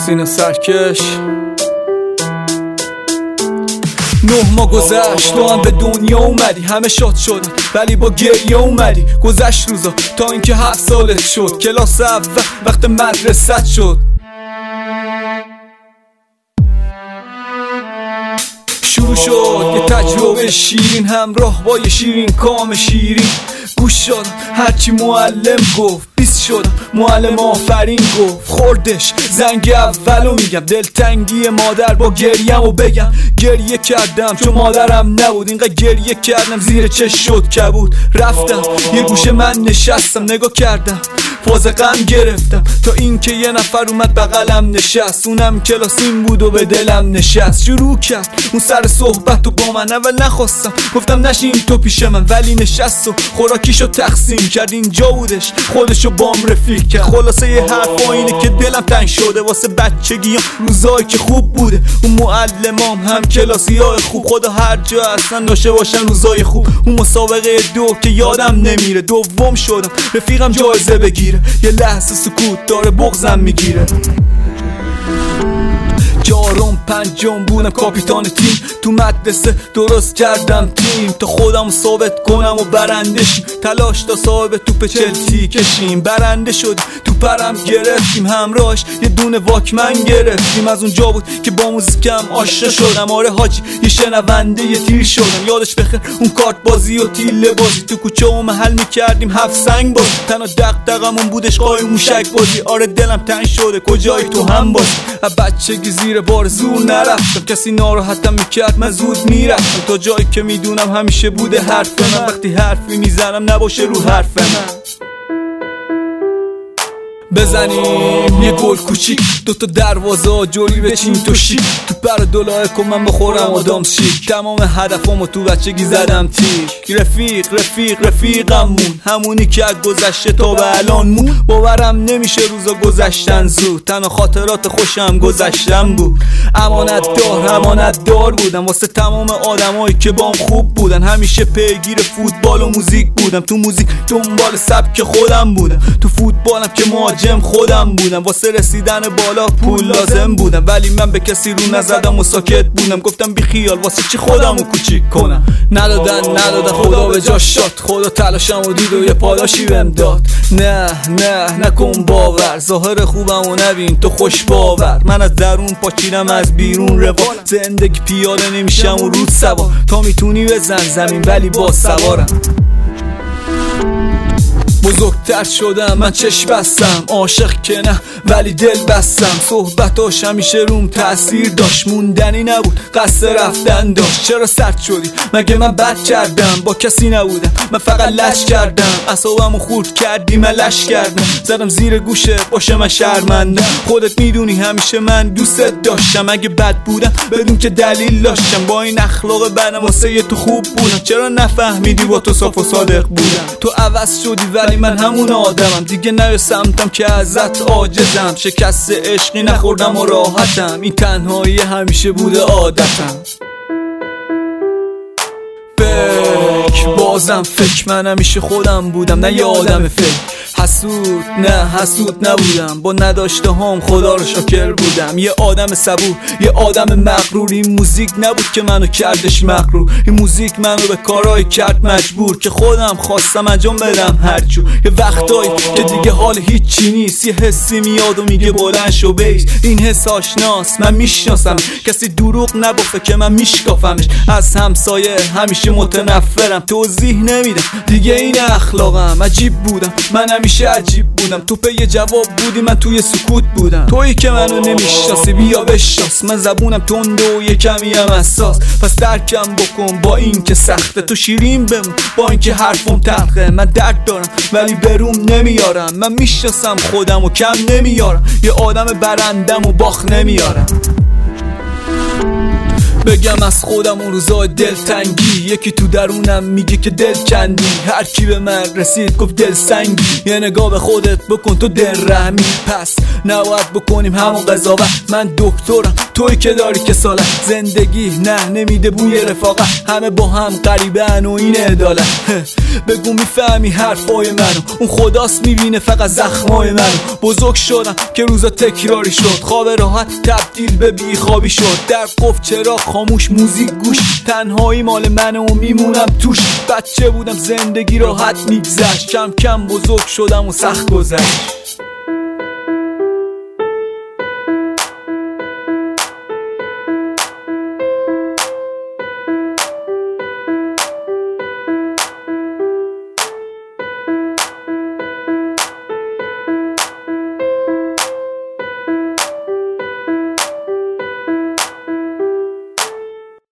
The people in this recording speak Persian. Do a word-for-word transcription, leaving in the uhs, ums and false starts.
سینه سرکش. نه ماه گذشت تو هم به دنیا اومدی، همه شاد شدن ولی با گریه اومدی. گذشت روزا تا اینکه هفت سالت شد، کلاس اول وقت مدرسه شد. شروع شد یه تجربه شیرین همراه با یه شیرین کام شیرین. گوش شدم هرچی معلم گفت، بیست شدم معلم آفرین گفت. خوردش زنگ اولو میگم، دلتنگی مادر با گریم و بگم. گریه کردم چون مادرم نبود، اینقدر گریه کردم زیر چش شد کبود. رفتم یه گوشه من نشستم، نگاه کردم فاز غم گرفتم تا اینکه یه نفر اومد بغلم نشست. اونم کلاسیم بود و به دلم نشست. شروع کرد اون سر صحبت و با من، اول نخواستم گفتم نشین تو پیش من، ولی نشست و خوراکیشو تقسیم کرد. اینجا بودش خودشو بام رفیق کرد. خلاصه یه حرف اینه که دلم تنگ شده واسه بچگیام، روزایی که خوب بوده. اون معلمام هم کلاسی های خوب، خدا هر جا اصلا داشته باشن روزای خوب. اون مسابقه دو که یادم نمیره، دوم شدم رفیقم جایزه بگیره. یه لحظه سکوت داره بغضم میگیره. چهارم پنجم بودم کاپیتان تیم، تو مدرسه درست کردم تیم تا خودم ثابت کنم و برنده شیم. تلاش تا صاحب توپ چلسی کشیم، برنده شدیم تو پرم گرفتیم. همراهش یه دونه واکمن گرفتیم. از اونجا بود که با موزیکم آشنا شدم. آره حاجی یه شنونده یه تیر شدم. یادش بخیر اون کارت بازی و تیله بازی، تو کوچه و محل میکردیم هفت سنگ بازی. تنها دغدغمون بودش قای موشک بازی. آره دلم تنگ شده کجایی تو هم بازی. بچگی زیر بار زور نرفتم، کسی ناراحتم میکرد من زود میرفتم تا جایی که میدونم همیشه بوده حرف من. وقتی حرفی میزنم نباشه رو حرف من. بزنیم یه گل کوچیک، دوتا دروازه جوری بچین تو شیک. تو پر دلای کن من بخورم آدم شیک. تمام هدفامو تو بچگی زدم تیک. رفیق رفیق رفیقمون، همونی که از گذشته تا به الان مون. باورم نمیشه روزا گذشتن زود، تنها خاطرات خوشم گذشتن بود. امانت دار امانت دار بودم واسه تمام آدمایی که بام خوب بودن. همیشه پیگیر فوتبال و موزیک بودم، تو موزیک دنبال سبک خودم بودم. تو فوتبالم که مهاجم خودم بودم، واسه رسیدن بالا پول لازم بودم. ولی من به کسی رو نزدم و ساکت بودم. گفتم بی خیال واسه چی خودمو کوچیک کنم. ندادن ندادن خدا به جاش شاد، خدا تلاشمو دید و یه پاداشی بهم داد. نه نه نکن باور، ظاهر خوبم و نبین تو خوش باور. من از درون پاچیدم از بیرون روال، زندگی پیاده نمیشم و رود سوار. تا میتونی بزن زمین ولی با سوارم. بزرگتر شدم من چشم بستم، عاشق که نه ولی دل بستم. صحبتاش همیشه روم تأثیر داشت، موندنی نبود قصد رفتن داشت. چرا سرد شدی مگه من بد کردم؟ با کسی نبودم من فقط لش کردم. اعصابمو خورد کردی من لش کردم، زدم زیر گوشه باشه من شرمندم. خودت میدونی همیشه من دوستت داشتم، اگه بد بودم بدون که دلیل داشتم. با این اخلاق بدم واسه تو خوب بودم، چرا نفهمیدی با تو صاف و صادق بودم؟ تو عوض شدی ولی من همون آدمم دیگه، نه سمتم که ازت عاجزم. شکست عشقی نخوردم و راحتم، این تنهایی همیشه بوده عادتم. فکر بازم فکر من همیشه خودم بودم، نه یه آدم فکر. حسود نه حسود نبودم، با نداشته هم خدا رو شاکر بودم. یه آدم صبور یه آدم مغرور. این موزیک نبود که منو کردش مغرور، این موزیک منو به کارهای کرد مجبور که خودم خواستم انجام بدم هرچو. یه وقتایی که دیگه حال هیچی نیست، یه حسی میاد و میگه بلند شو بیس. این حس آشناست من میشناسم، کسی دروغ نبافه که من میشکافمش. از همسایه همیشه متنفرم، توضیح نمیدم دیگه این اخلاقم. عجیب بودم من همیشه عجیب بودم، تو پی جواب بودی من توی سکوت بودم. تویی که منو نمیشناسی بیا بشناس، من زبونم تنده و یه کمی هم حساس. پس درکم بکن با این که سخته، تو شیرین بمون با این که حرفم تلخه. من درد دارم ولی بروم نمیارم، من میشناسم خودم و کم نمیارم. یه آدم برندم و باخ نمیارم. بگم از خودم اون روزای دلتنگی، یکی تو درونم میگه که دل کندی. هر کی به من رسید گفت دل سنگی، یه نگاه به خودت بکن تو دل رحمی. پس نباید بکنیم همون قضاوت، من دکترم توی که داری کسالت. زندگی نه نمیده بوی رفاقت، همه با هم غریبن و این عدالت. بگو میفهمی حرفای منو، اون خداست میبینه فقط زخمای منو. بزرگ شدم که روزا تکراری شد، خواب راحت تبدیل به بیخوابی شد. در قفل چراغ خاموش، موزیک گوش، تنهایی مال منه و میمونم توش. بچه بودم زندگی راحت میگذشت، کم کم بزرگ شدم و سخت گذشت.